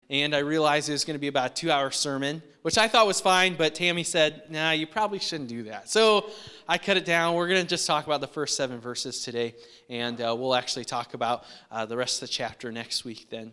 and I realized it was going to be about a 2-hour sermon, which I thought was fine, but Tammy said, nah, you probably shouldn't do that. So I cut it down. We're going to just talk about the first 7 verses today, and we'll actually talk about the rest of the chapter next week then.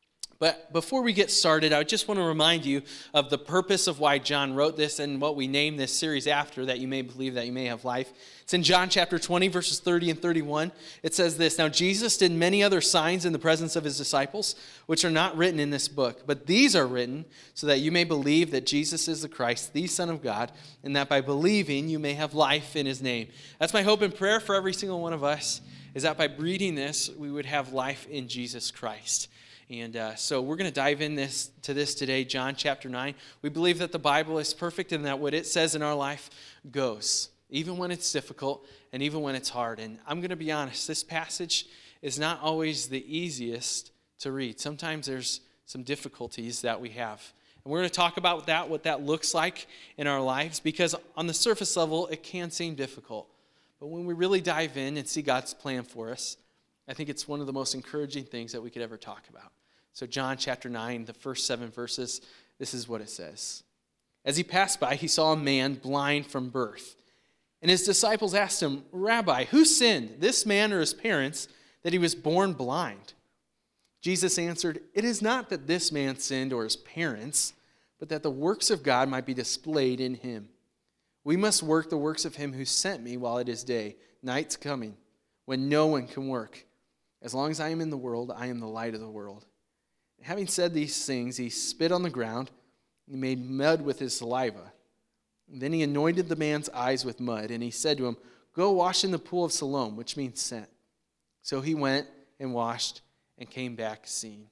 But before we get started, I just want to remind you of the purpose of why John wrote this and what we named this series after, that you may believe that you may have life. It's in John chapter 20, verses 30 and 31. It says this, "Now Jesus did many other signs in the presence of his disciples, which are not written in this book. But these are written so that you may believe that Jesus is the Christ, the Son of God, and that by believing you may have life in his name." That's my hope and prayer for every single one of us, is that by reading this, we would have life in Jesus Christ. And so we're going to dive into this today, John chapter 9. We believe that the Bible is perfect and that what it says in our life goes, even when it's difficult and even when it's hard. And I'm going to be honest, this passage is not always the easiest to read. Sometimes there's some difficulties that we have. And we're going to talk about that, what that looks like in our lives, because on the surface level, it can seem difficult. But when we really dive in and see God's plan for us, I think it's one of the most encouraging things that we could ever talk about. So John chapter 9, the first 7 verses, this is what it says. "As he passed by, he saw a man blind from birth. And his disciples asked him, 'Rabbi, who sinned, this man or his parents, that he was born blind?' Jesus answered, 'It is not that this man sinned or his parents, but that the works of God might be displayed in him. We must work the works of him who sent me while it is day. Night's coming, when no one can work. As long as I am in the world, I am the light of the world.' Having said these things, he spit on the ground, and he made mud with his saliva. And then he anointed the man's eyes with mud, and he said to him, 'Go wash in the pool of Siloam,' which means sent. So he went and washed and came back seeing."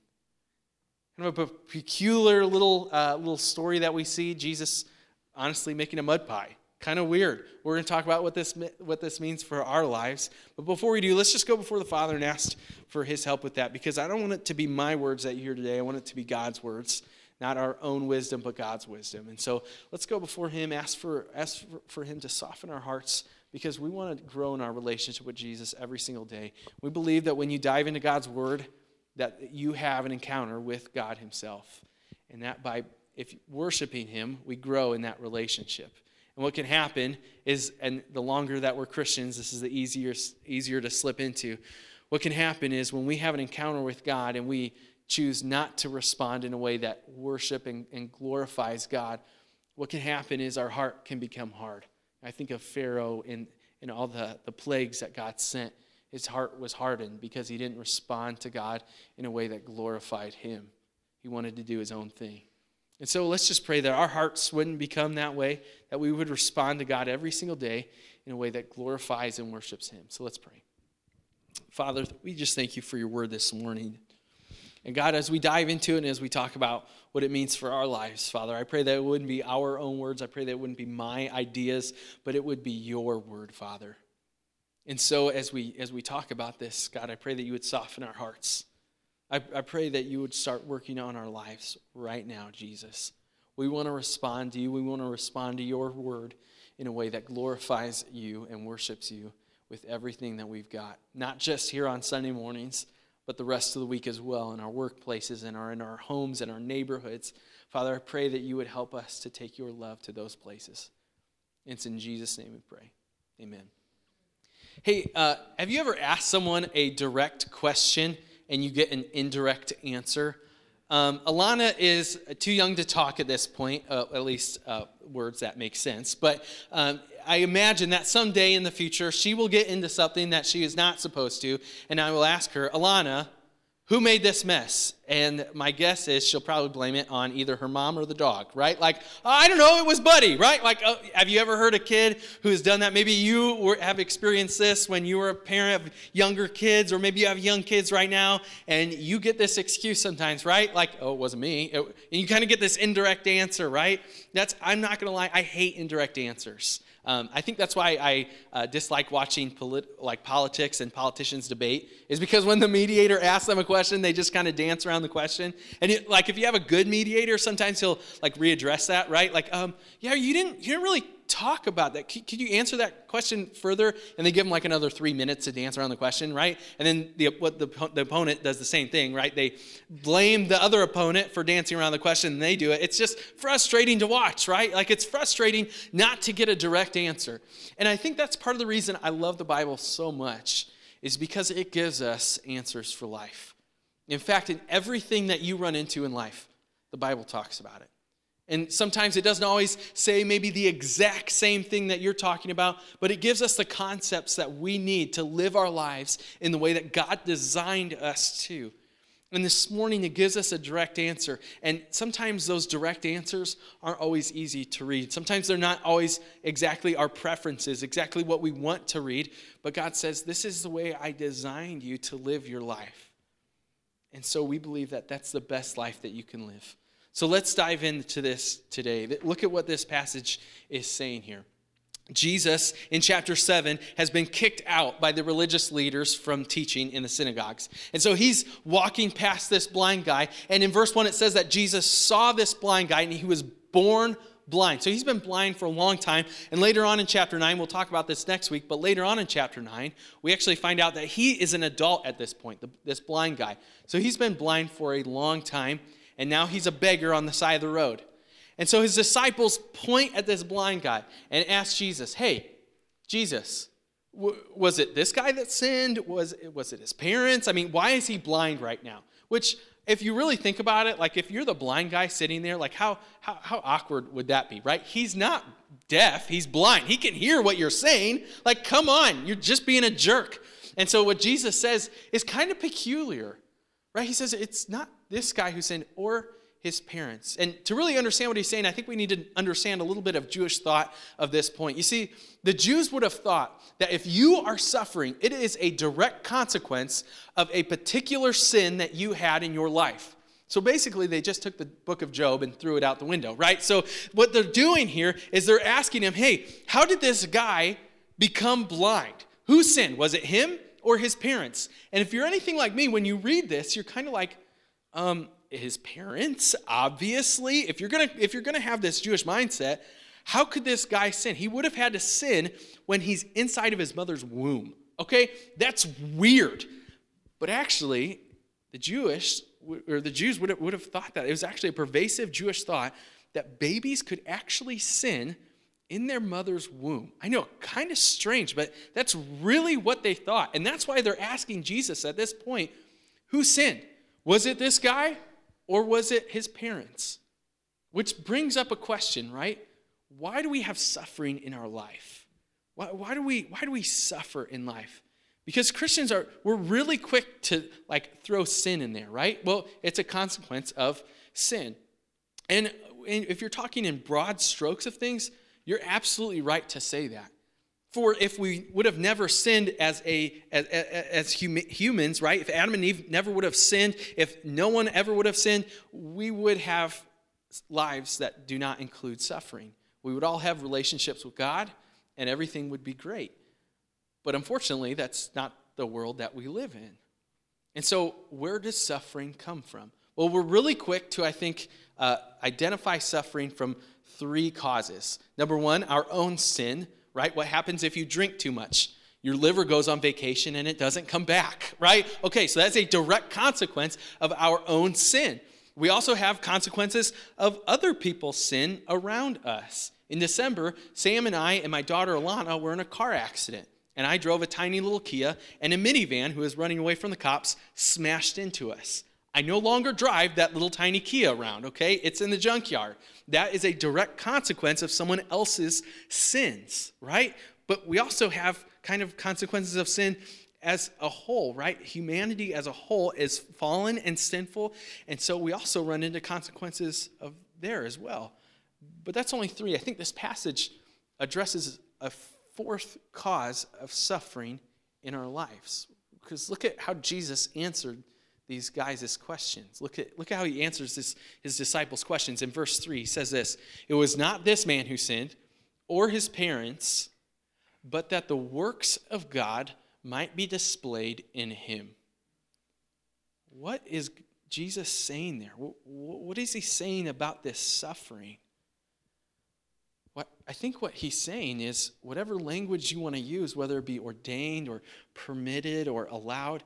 Kind of a peculiar little story that we see, Jesus honestly making a mud pie. Kind of weird. We're going to talk about what this means for our lives. But before we do, let's just go before the Father and ask for his help with that, because I don't want it to be my words that you hear today. I want it to be God's words, not our own wisdom, but God's wisdom. And so let's go before him, ask for him to soften our hearts, because we want to grow in our relationship with Jesus every single day. We believe that when you dive into God's word, that you have an encounter with God himself, and that by if worshiping him, we grow in that relationship. And what can happen is, and the longer that we're Christians, this is the easier to slip into. What can happen is when we have an encounter with God and we choose not to respond in a way that worship and glorifies God, what can happen is our heart can become hard. I think of Pharaoh and all the plagues that God sent. His heart was hardened because he didn't respond to God in a way that glorified him. He wanted to do his own thing. And so let's just pray that our hearts wouldn't become that way, that we would respond to God every single day in a way that glorifies and worships him. So let's pray. Father, we just thank you for your word this morning. And God, as we dive into it and as we talk about what it means for our lives, Father, I pray that it wouldn't be our own words. I pray that it wouldn't be my ideas, but it would be your word, Father. And so as we talk about this, God, I pray that you would soften our hearts. I pray that you would start working on our lives right now, Jesus. We want to respond to you. We want to respond to your word in a way that glorifies you and worships you with everything that we've got. Not just here on Sunday mornings, but the rest of the week as well, in our workplaces and in our homes and our neighborhoods. Father, I pray that you would help us to take your love to those places. It's in Jesus' name we pray. Amen. Hey, have you ever asked someone a direct question and you get an indirect answer? Alana is too young to talk at this point, at least words that make sense. But I imagine that someday in the future, she will get into something that she is not supposed to, and I will ask her, Alana, who made this mess? And my guess is she'll probably blame it on either her mom or the dog, right? Like, oh, I don't know, it was Buddy, right? Like, oh, have you ever heard a kid who has done that? Maybe you have experienced this when you were a parent of younger kids, or maybe you have young kids right now, and you get this excuse sometimes, right? Like, oh, it wasn't me. And you kind of get this indirect answer, right? I'm not going to lie, I hate indirect answers. I think that's why I dislike watching politics and politicians debate, is because when the mediator asks them a question, they just kind of dance around the question. And if you have a good mediator, sometimes he'll readdress that, right? Yeah, you didn't really talk about that? Could you answer that question further? And they give them like another 3 minutes to dance around the question, right? And then the opponent does the same thing, right? They blame the other opponent for dancing around the question, and they do it. It's just frustrating to watch, right? Like, it's frustrating not to get a direct answer. And I think that's part of the reason I love the Bible so much, is because it gives us answers for life. In fact, in everything that you run into in life, the Bible talks about it. And sometimes it doesn't always say maybe the exact same thing that you're talking about, but it gives us the concepts that we need to live our lives in the way that God designed us to. And this morning, it gives us a direct answer. And sometimes those direct answers aren't always easy to read. Sometimes they're not always exactly our preferences, exactly what we want to read. But God says, this is the way I designed you to live your life. And so we believe that that's the best life that you can live. So let's dive into this today. Look at what this passage is saying here. Jesus, in chapter 7, has been kicked out by the religious leaders from teaching in the synagogues. And so he's walking past this blind guy. And in verse 1, it says that Jesus saw this blind guy and he was born blind. So he's been blind for a long time. And later on in chapter 9, we'll talk about this next week, but later on in chapter 9, we actually find out that he is an adult at this point, this blind guy. So he's been blind for a long time, and now he's a beggar on the side of the road. And so his disciples point at this blind guy and ask Jesus, hey, Jesus, was it this guy that sinned? Was it his parents? I mean, why is he blind right now? Which, if you really think about it, like if you're the blind guy sitting there, like how awkward would that be, right? He's not deaf, he's blind. He can hear what you're saying. Like, come on, you're just being a jerk. And so what Jesus says is kind of peculiar, right? He says it's not this guy who sinned or his parents. And to really understand what he's saying, I think we need to understand a little bit of Jewish thought of this point. You see, the Jews would have thought that if you are suffering, it is a direct consequence of a particular sin that you had in your life. So basically, they just took the book of Job and threw it out the window, right? So what they're doing here is they're asking him, hey, how did this guy become blind? Who sinned? Was it him or his parents? And if you're anything like me, when you read this, you're kind of like, his parents, obviously. If you're gonna have this Jewish mindset, how could this guy sin? He would have had to sin when he's inside of his mother's womb. Okay, that's weird. But actually, the Jews would have thought that. It was actually a pervasive Jewish thought that babies could actually sin in their mother's womb. I know, kind of strange, but that's really what they thought. And that's why they're asking Jesus at this point, who sinned? Was it this guy? Or was it his parents? Which brings up a question, right? Why do we have suffering in our life? Why do we suffer in life? Because Christians we're really quick to like throw sin in there, right? Well, it's a consequence of sin. And if you're talking in broad strokes of things, you're absolutely right to say that. For if we would have never sinned as humans, right? If Adam and Eve never would have sinned, if no one ever would have sinned, we would have lives that do not include suffering. We would all have relationships with God, and everything would be great. But unfortunately, that's not the world that we live in. And so where does suffering come from? Well, we're really quick to, I think, identify suffering from 3 causes. Number 1, our own sin. Right? What happens if you drink too much? Your liver goes on vacation and it doesn't come back, right? Okay, so that's a direct consequence of our own sin. We also have consequences of other people's sin around us. In December, Sam and I and my daughter Alana were in a car accident, and I drove a tiny little Kia, and a minivan who was running away from the cops smashed into us. I no longer drive that little tiny Kia around, okay? It's in the junkyard. That is a direct consequence of someone else's sins, right? But we also have kind of consequences of sin as a whole, right? Humanity as a whole is fallen and sinful, and so we also run into consequences of there as well. But that's only 3. I think this passage addresses a 4th cause of suffering in our lives. Because look at how Jesus answered these guys' questions. Look at how he answers his disciples' questions. In verse 3, he says this, "It was not this man who sinned, or his parents, but that the works of God might be displayed in him." What is Jesus saying there? What is he saying about this suffering? I think what he's saying is whatever language you want to use, whether it be ordained or permitted or allowed,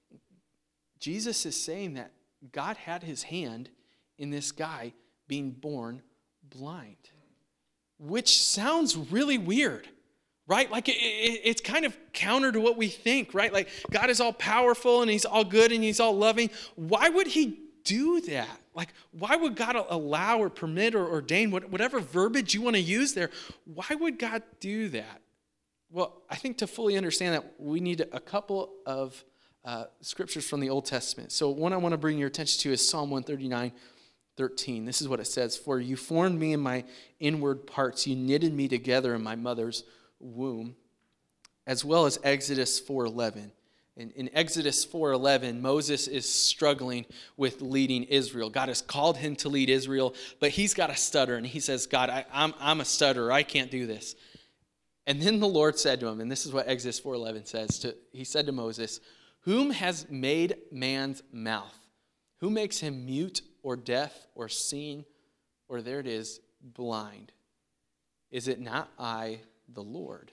Jesus is saying that God had his hand in this guy being born blind, which sounds really weird, right? Like it's kind of counter to what we think, right? Like God is all powerful and he's all good and he's all loving. Why would he do that? Like, why would God allow or permit or ordain, whatever verbiage you want to use there, why would God do that? Well, I think to fully understand that, we need a couple of scriptures from the Old Testament. So one I want to bring your attention to is Psalm 139:13. This is what it says: "For you formed me in my inward parts, you knitted me together in my mother's womb," as well as Exodus 4:11. In Exodus 4:11, Moses is struggling with leading Israel. God has called him to lead Israel, but he's got a stutter, and he says, God, I'm a stutterer. I can't do this. And then the Lord said to him, and this is what Exodus 4:11 says, he said to Moses, "Whom has made man's mouth? Who makes him mute or deaf or seeing, or," there it is, "blind? Is it not I, the Lord?"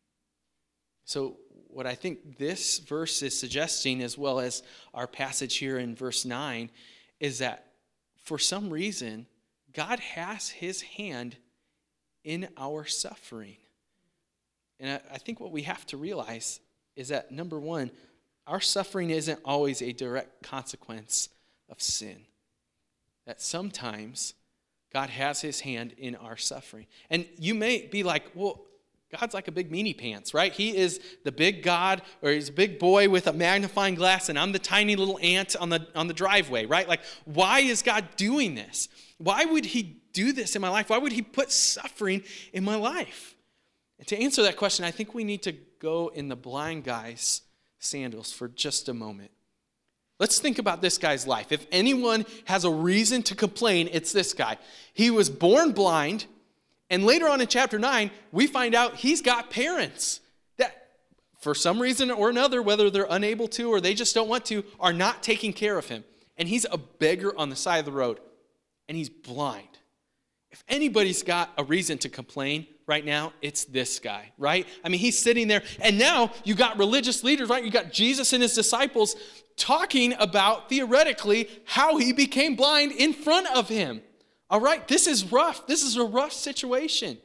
So what I think this verse is suggesting, as well as our passage here in verse 9, is that for some reason, God has his hand in our suffering. And I think what we have to realize is that, number one, our suffering isn't always a direct consequence of sin. That sometimes God has his hand in our suffering. And you may be like, well, God's like a big meanie pants, right? He is the big God, or he's a big boy with a magnifying glass, and I'm the tiny little ant on the driveway, right? Like, why is God doing this? Why would he do this in my life? Why would he put suffering in my life? And to answer that question, I think we need to go in the blind guy's sandals for just a moment. Let's think about this guy's life. If anyone has a reason to complain, it's this guy. He was born blind. And later on in chapter 9, we find out he's got parents that, for some reason or another, whether they're unable to or they just don't want to, are not taking care of him. And he's a beggar on the side of the road, and he's blind. If anybody's got a reason to complain right now, it's this guy, right? I mean, he's sitting there, and now you got religious leaders, right? You got Jesus and his disciples talking about, theoretically, how he became blind in front of him. All right, this is rough. This is a rough situation.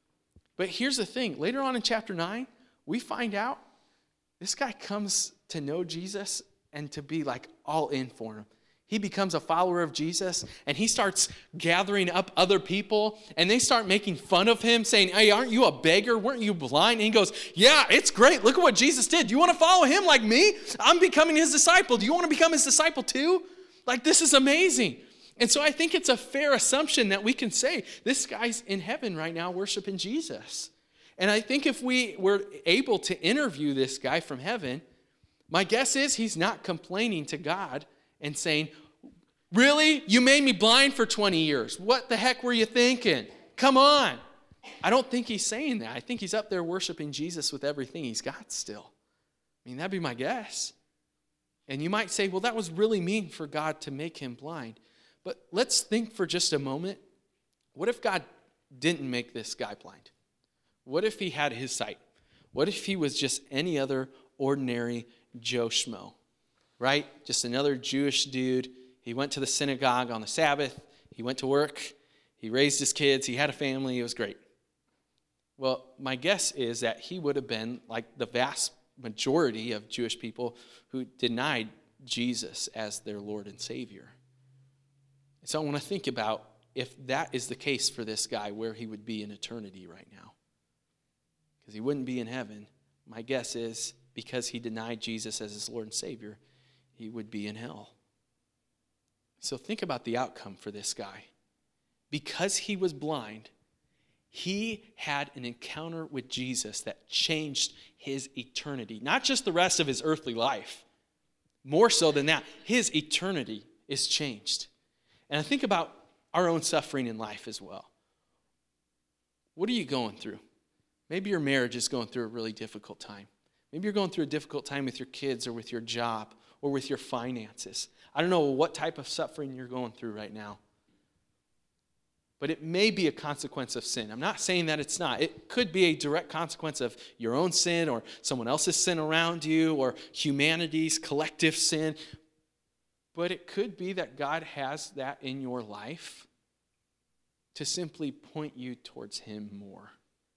But here's the thing. Later on in chapter 9, we find out this guy comes to know Jesus and to be like all in for him. He becomes a follower of Jesus, and he starts gathering up other people, and they start making fun of him, saying, "Hey, aren't you a beggar? Weren't you blind?" And he goes, "Yeah, it's great. Look at what Jesus did. Do you want to follow him like me? I'm becoming his disciple. Do you want to become his disciple too? Like, this is amazing." And so I think it's a fair assumption that we can say, this guy's in heaven right now worshiping Jesus. And I think if we were able to interview this guy from heaven, my guess is he's not complaining to God and saying, "Really? You made me blind for 20 years. What the heck were you thinking? Come on." I don't think he's saying that. I think he's up there worshiping Jesus with everything he's got still. I mean, that'd be my guess. And you might say, well, that was really mean for God to make him blind. But let's think for just a moment. What if God didn't make this guy blind? What if he had his sight? What if he was just any other ordinary Joe Schmo, right? Just another Jewish dude. He went to the synagogue on the Sabbath. He went to work. He raised his kids. He had a family. It was great. Well, my guess is that he would have been like the vast majority of Jewish people who denied Jesus as their Lord and Savior. So I want to think about, if that is the case for this guy, where he would be in eternity right now. Because he wouldn't be in heaven. My guess is, because he denied Jesus as his Lord and Savior, he would be in hell. So think about the outcome for this guy. Because he was blind, he had an encounter with Jesus that changed his eternity. Not just the rest of his earthly life. More so than that, his eternity is changed. And I think about our own suffering in life as well. What are you going through? Maybe your marriage is going through a really difficult time. Maybe you're going through a difficult time with your kids or with your job or with your finances. I don't know what type of suffering you're going through right now. but it may be a consequence of sin. I'm not saying that it's not. It could be a direct consequence of your own sin or someone else's sin around you or humanity's collective sin. But it could be that God has that in your life to simply point you towards him more.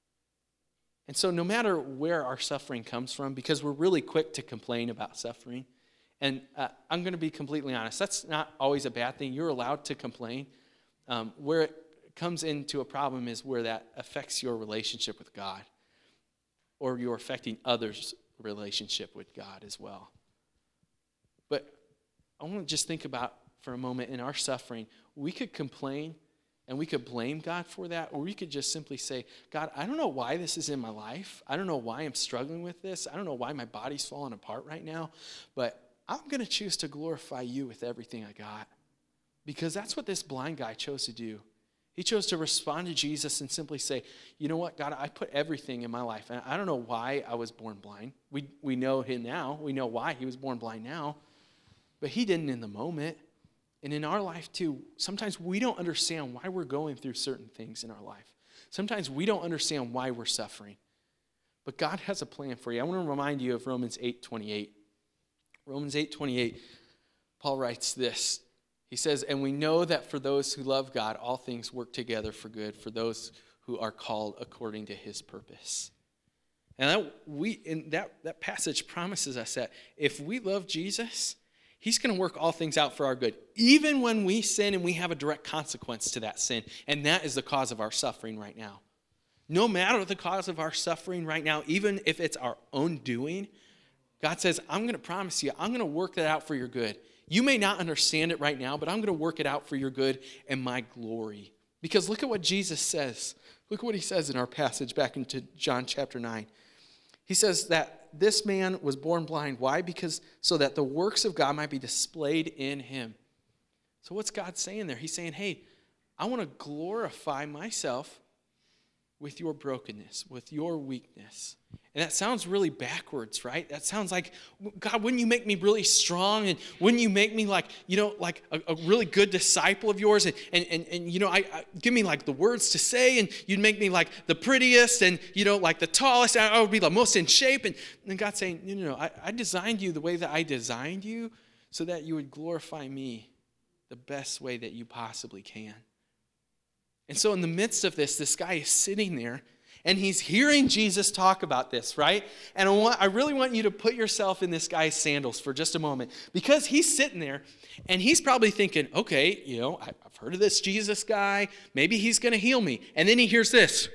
And so no matter where our suffering comes from, because we're really quick to complain about suffering, and I'm going to be completely honest, that's not always a bad thing. You're allowed to complain. Where it comes into a problem is where that affects your relationship with God, or you're affecting others' relationship with God as well. But I want to just think about for a moment in our suffering, we could complain and we could blame God for that, or we could just simply say, God, I don't know why this is in my life. I don't know why I'm struggling with this. I don't know why my body's falling apart right now, but I'm going to choose to glorify you with everything I got, because that's what this blind guy chose to do. He chose to respond to Jesus and simply say, you know what, God, I put everything in my life, and I don't know why I was born blind. We know him now. We know why he was born blind now, but he didn't in the moment. And in our life too, sometimes we don't understand why we're going through certain things in our life. Sometimes we don't understand why we're suffering. But God has a plan for you. I want to remind you of Romans 8:28. Romans 8:28, Paul writes this. He says, and we know that for those who love God, all things work together for good, for those who are called according to his purpose. And that passage promises us that if we love Jesus, he's going to work all things out for our good, even when we sin and we have a direct consequence to that sin. And that is the cause of our suffering right now. No matter the cause of our suffering right now, even if it's our own doing, God says, I'm going to promise you, I'm going to work that out for your good. You may not understand it right now, but I'm going to work it out for your good and my glory. Because look at what Jesus says. Look at what he says in our passage back into John chapter 9. He says that this man was born blind. Why? Because so that the works of God might be displayed in him. So what's God saying there? He's saying, hey, I want to glorify myself with your brokenness, with your weakness. And that sounds really backwards, right? That sounds like, God, wouldn't you make me really strong? And wouldn't you make me like a really good disciple of yours? And I give me like the words to say, and you'd make me like the prettiest and, like the tallest. I would be the most in shape. And then God's saying, no, I designed you the way that I designed you so that you would glorify me the best way that you possibly can. And so in the midst of this guy is sitting there, and he's hearing Jesus talk about this, right? And I really want you to put yourself in this guy's sandals for just a moment, because he's sitting there, and he's probably thinking, okay, I've heard of this Jesus guy. Maybe he's going to heal me. And then he hears this.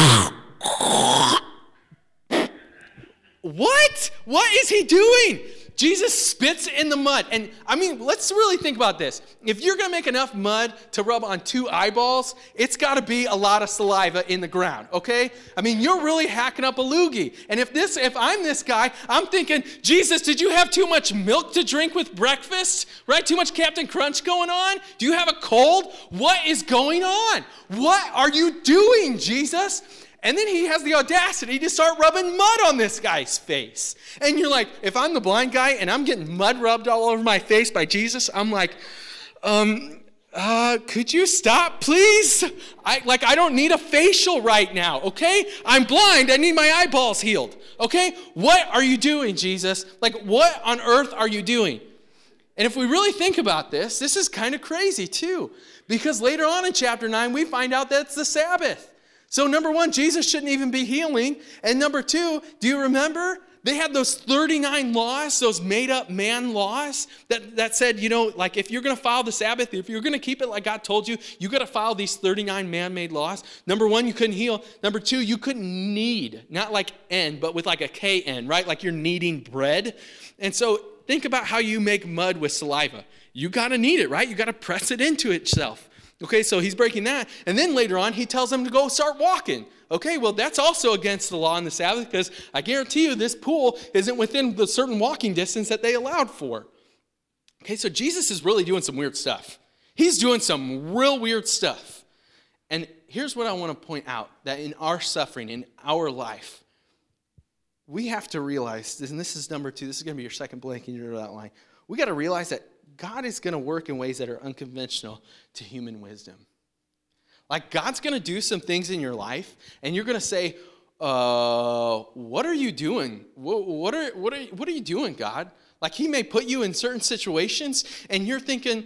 What? What is he doing? Jesus spits in the mud. And I mean, let's really think about this. If you're going to make enough mud to rub on 2 eyeballs, it's got to be a lot of saliva in the ground, okay? I mean, you're really hacking up a loogie. And if I'm this guy, I'm thinking, Jesus, did you have too much milk to drink with breakfast? Right? Too much Captain Crunch going on? Do you have a cold? What is going on? What are you doing, Jesus? And then he has the audacity to start rubbing mud on this guy's face. And you're like, if I'm the blind guy and I'm getting mud rubbed all over my face by Jesus, I'm like, could you stop, please? I don't need a facial right now, okay? I'm blind. I need my eyeballs healed, okay? What are you doing, Jesus? What on earth are you doing? And if we really think about this is kind of crazy too. Because later on in chapter 9, we find out that it's the Sabbath. So number 1, Jesus shouldn't even be healing. And number 2, do you remember? They had those 39 laws, those made-up man laws that said, if you're going to follow the Sabbath, if you're going to keep it like God told you, you got to follow these 39 man-made laws. Number 1, you couldn't heal. Number 2, you couldn't knead, not like N, but with like a K-N, right? Like you're kneading bread. And so think about how you make mud with saliva. You got to knead it, right? You got to press it into itself. Okay, so he's breaking that. And then later on, he tells them to go start walking. Okay, well, that's also against the law on the Sabbath, because I guarantee you this pool isn't within the certain walking distance that they allowed for. Okay, so Jesus is really doing some weird stuff. He's doing some real weird stuff. And here's what I want to point out, that in our suffering, in our life, we have to realize, and this is number 2, this is going to be your second blank in your outline. We got to realize that God is going to work in ways that are unconventional to human wisdom. Like, God's going to do some things in your life, and you're going to say, what are you doing? What are you doing, God? Like, he may put you in certain situations, and you're thinking,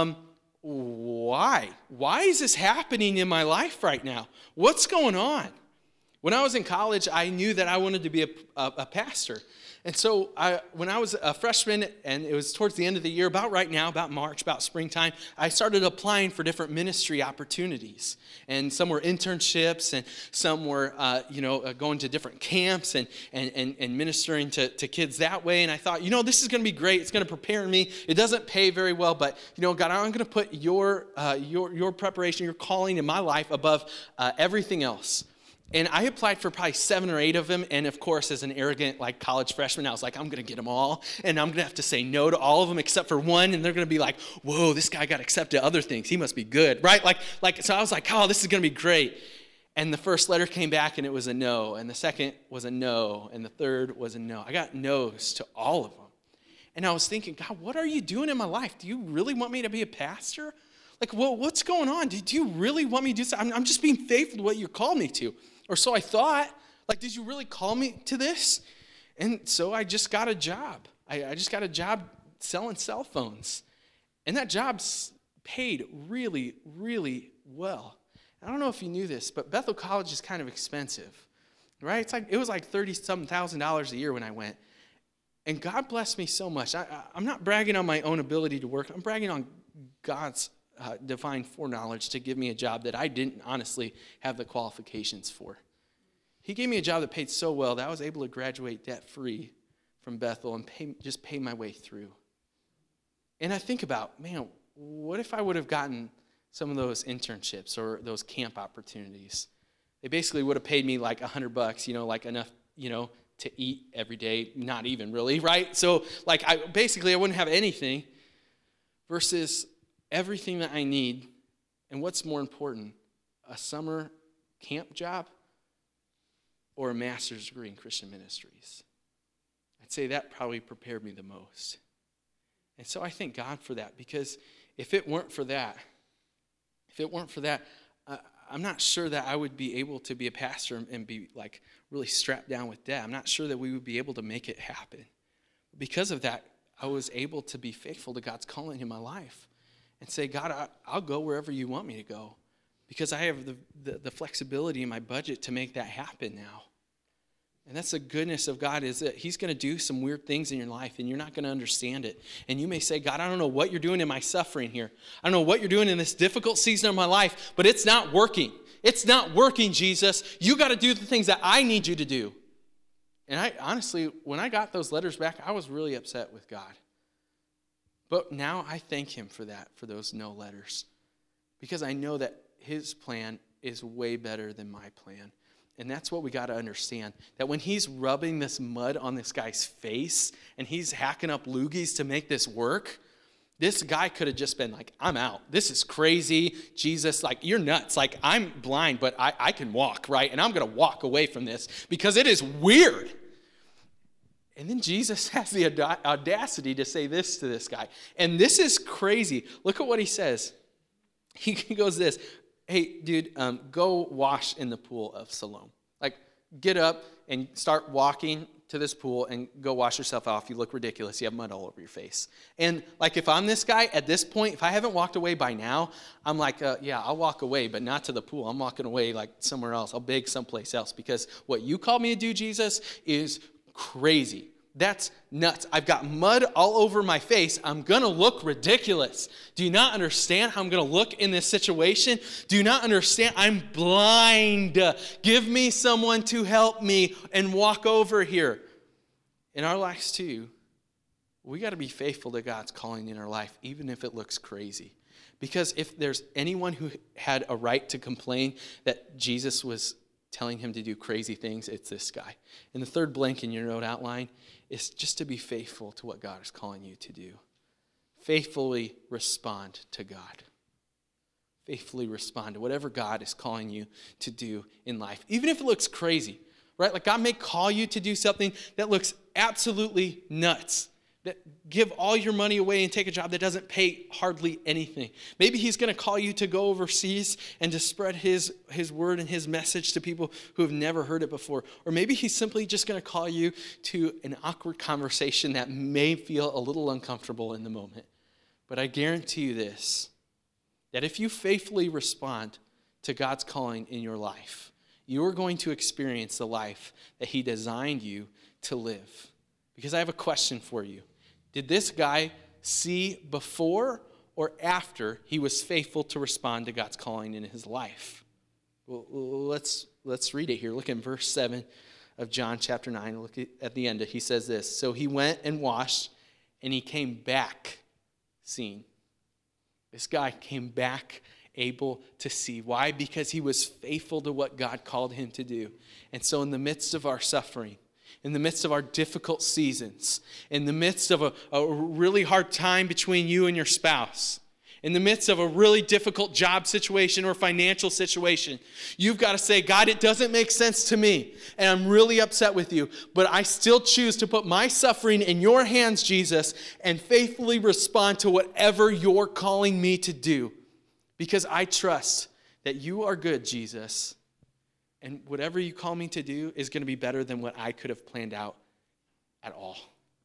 why? Why is this happening in my life right now? What's going on? When I was in college, I knew that I wanted to be a pastor. And so when I was a freshman, and it was towards the end of the year, about right now, about March, about springtime, I started applying for different ministry opportunities. And some were internships, and some were, going to different camps and ministering to kids that way. And I thought, this is going to be great. It's going to prepare me. It doesn't pay very well, but, God, I'm going to put your preparation, your calling in my life above everything else. And I applied for probably 7 or 8 of them. And of course, as an arrogant college freshman, I was like, I'm going to get them all. And I'm going to have to say no to all of them except for one. And they're going to be like, whoa, this guy got accepted to other things. He must be good, right? So I was like, oh, this is going to be great. And the first letter came back and it was a no. And the second was a no. And the third was a no. I got no's to all of them. And I was thinking, God, what are you doing in my life? Do you really want me to be a pastor? What's going on? Do you really want me to do something? I'm just being faithful to what you called me to. Or so I thought. Did you really call me to this? And so I just got a job. I just got a job selling cell phones. And that job's paid really, really well. I don't know if you knew this, but Bethel College is kind of expensive, right? It was like $30,000 a year when I went. And God blessed me so much. I'm not bragging on my own ability to work. I'm bragging on God's divine foreknowledge to give me a job that I didn't honestly have the qualifications for. He gave me a job that paid so well that I was able to graduate debt-free from Bethel and pay my way through. And I think about, man, what if I would have gotten some of those internships or those camp opportunities? They basically would have paid me like $100, enough, to eat every day, not even really, right? So I wouldn't have anything versus everything that I need. And what's more important, a summer camp job or a master's degree in Christian ministries? I'd say that probably prepared me the most. And so I thank God for that, because if it weren't for that, I'm not sure that I would be able to be a pastor and be really strapped down with debt. I'm not sure that we would be able to make it happen. Because of that, I was able to be faithful to God's calling in my life and say, God, I'll go wherever you want me to go, because I have the flexibility in my budget to make that happen now. And that's the goodness of God, is that he's going to do some weird things in your life, and you're not going to understand it. And you may say, God, I don't know what you're doing in my suffering here. I don't know what you're doing in this difficult season of my life, but it's not working. It's not working, Jesus. You got to do the things that I need you to do. And I honestly, when I got those letters back, I was really upset with God. But now I thank him for that, for those no letters, because I know that his plan is way better than my plan. And that's what we got to understand, that when he's rubbing this mud on this guy's face and he's hacking up loogies to make this work, this guy could have just been like, I'm out. This is crazy. Jesus, you're nuts. I'm blind, but I can walk, right? And I'm going to walk away from this because it is weird. And then Jesus has the audacity to say this to this guy. And this is crazy. Look at what he says. He goes this. Hey, dude, go wash in the pool of Siloam. Get up and start walking to this pool and go wash yourself off. You look ridiculous. You have mud all over your face. And, if I'm this guy, at this point, if I haven't walked away by now, I'm yeah, I'll walk away, but not to the pool. I'm walking away, somewhere else. I'll beg someplace else, because what you called me to do, Jesus, is crazy. That's nuts. I've got mud all over my face. I'm going to look ridiculous. Do you not understand how I'm going to look in this situation? Do you not understand? I'm blind. Give me someone to help me and walk over here. In our lives too, we got to be faithful to God's calling in our life, even if it looks crazy. Because if there's anyone who had a right to complain that Jesus was telling him to do crazy things, it's this guy. And the third blank in your note outline is just to be faithful to what God is calling you to do. Faithfully respond to God. Faithfully respond to whatever God is calling you to do in life, even if it looks crazy, right? God may call you to do something that looks absolutely nuts. give all your money away and take a job that doesn't pay hardly anything. Maybe he's going to call you to go overseas and to spread his word and his message to people who have never heard it before. Or maybe he's simply just going to call you to an awkward conversation that may feel a little uncomfortable in the moment. But I guarantee you this, that if you faithfully respond to God's calling in your life, you are going to experience the life that he designed you to live. Because I have a question for you. Did this guy see before or after he was faithful to respond to God's calling in his life? Well, let's read it here. Look at verse 7 of John chapter 9. Look at the end. He says this. So he went and washed, and he came back seeing. This guy came back able to see. Why? Because he was faithful to what God called him to do. And so in the midst of our suffering, in the midst of our difficult seasons, in the midst of a really hard time between you and your spouse, in the midst of a really difficult job situation or financial situation, you've got to say, God, it doesn't make sense to me, and I'm really upset with you, but I still choose to put my suffering in your hands, Jesus, and faithfully respond to whatever you're calling me to do, because I trust that you are good, Jesus. And whatever you call me to do is going to be better than what I could have planned out at all.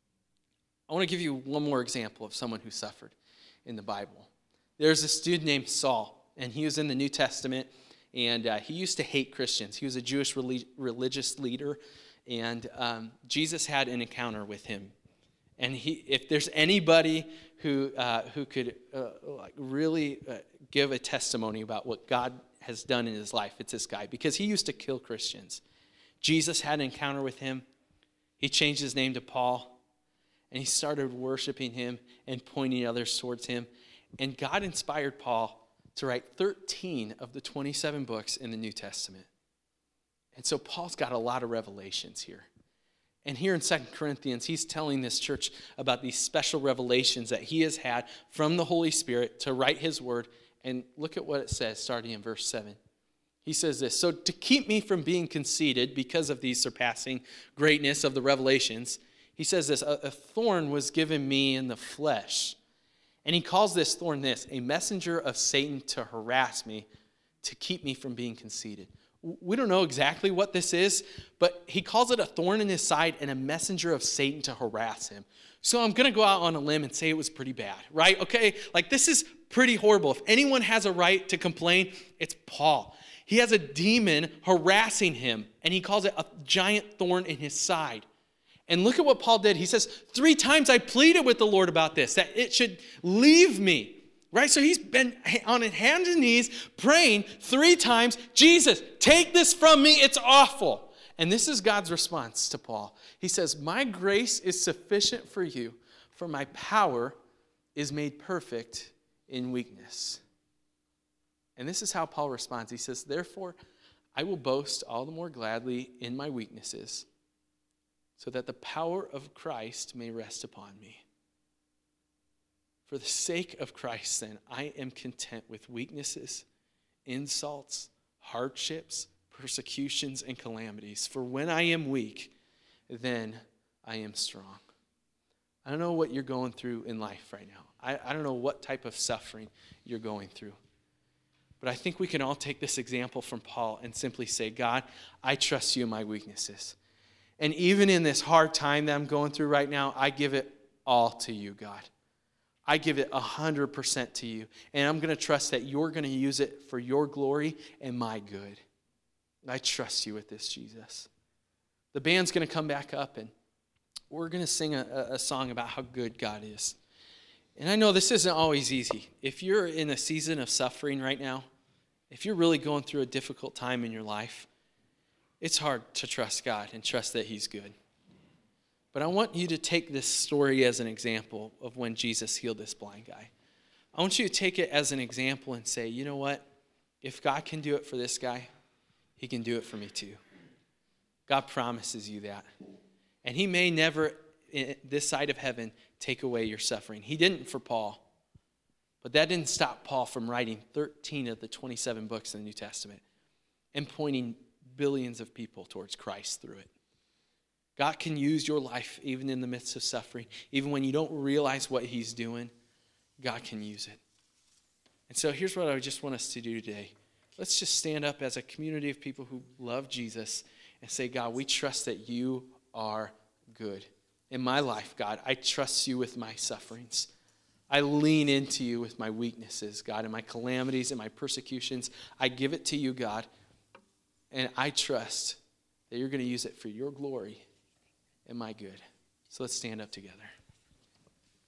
I want to give you one more example of someone who suffered in the Bible. There's this dude named Saul, and he was in the New Testament, and he used to hate Christians. He was a Jewish religious leader, and Jesus had an encounter with him. And if there's anybody who could really give a testimony about what God has done in his life, it's this guy, because he used to kill Christians. Jesus had an encounter with him. He changed his name to Paul, and he started worshiping him and pointing others towards him. And God inspired Paul to write 13 of the 27 books in the New Testament. And so Paul's got a lot of revelations here. And here in 2 Corinthians, he's telling this church about these special revelations that he has had from the Holy Spirit to write his word. And look at what it says, starting in verse 7. He says this, so to keep me from being conceited because of the surpassing greatness of the revelations, he says this, a thorn was given me in the flesh. And he calls this thorn this, a messenger of Satan to harass me, to keep me from being conceited. We don't know exactly what this is, but he calls it a thorn in his side and a messenger of Satan to harass him. So I'm going to go out on a limb and say it was pretty bad, right? Okay, like this is pretty horrible. If anyone has a right to complain, it's Paul. He has a demon harassing him, and he calls it a giant thorn in his side. And look at what Paul did. He says, 3 times I pleaded with the Lord about this, that it should leave me. Right? So he's been on his hands and knees praying 3 times, Jesus, take this from me. It's awful. And this is God's response to Paul. He says, my grace is sufficient for you, for my power is made perfect in weakness. And this is how Paul responds. He says, therefore, I will boast all the more gladly in my weaknesses, so that the power of Christ may rest upon me. For the sake of Christ, then, I am content with weaknesses, insults, hardships, persecutions, and calamities. For when I am weak, then I am strong. I don't know what you're going through in life right now. I don't know what type of suffering you're going through. But I think we can all take this example from Paul and simply say, God, I trust you in my weaknesses. And even in this hard time that I'm going through right now, I give it all to you, God. I give it 100% to you. And I'm going to trust that you're going to use it for your glory and my good. I trust you with this, Jesus. The band's going to come back up, and we're going to sing a song about how good God is. And I know this isn't always easy. If you're in a season of suffering right now, if you're really going through a difficult time in your life, it's hard to trust God and trust that he's good. But I want you to take this story as an example of when Jesus healed this blind guy. I want you to take it as an example and say, you know what? If God can do it for this guy, he can do it for me too. God promises you that. And he may never, this side of heaven, take away your suffering. He didn't for Paul. But that didn't stop Paul from writing 13 of the 27 books in the New Testament and pointing billions of people towards Christ through it. God can use your life even in the midst of suffering. Even when you don't realize what he's doing, God can use it. And so here's what I just want us to do today. Let's just stand up as a community of people who love Jesus and say, God, we trust that you are good. In my life, God, I trust you with my sufferings. I lean into you with my weaknesses, God, and my calamities and my persecutions. I give it to you, God, and I trust that you're going to use it for your glory and my good. So let's stand up together.